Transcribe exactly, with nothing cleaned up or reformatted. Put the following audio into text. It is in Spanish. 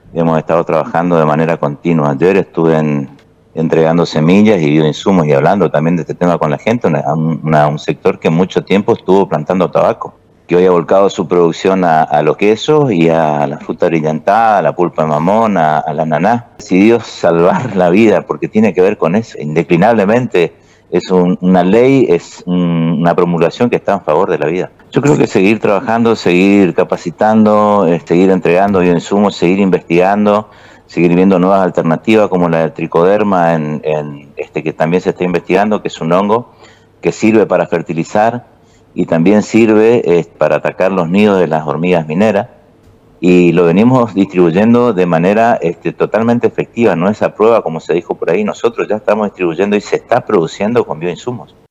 hemos estado trabajando de manera continua. Ayer estuve en, entregando semillas y bioinsumos y hablando también de este tema con la gente, una, una, un sector que mucho tiempo estuvo plantando tabaco, que hoy ha volcado su producción a, a los quesos y a la fruta brillantada, a la pulpa de mamón, a, a la ananá. Decidió salvar la vida porque tiene que ver con eso, indeclinablemente. Es un, una ley, es un, una promulgación que está en favor de la vida. Yo creo que seguir trabajando, seguir capacitando, eh, seguir entregando bioinsumos, seguir investigando, seguir viendo nuevas alternativas como la del tricoderma, en, en este que también se está investigando, que es un hongo que sirve para fertilizar y también sirve eh, para atacar los nidos de las hormigas mineras. Y lo venimos distribuyendo de manera este, totalmente efectiva, no es a prueba como se dijo por ahí, nosotros ya estamos distribuyendo y se está produciendo con bioinsumos.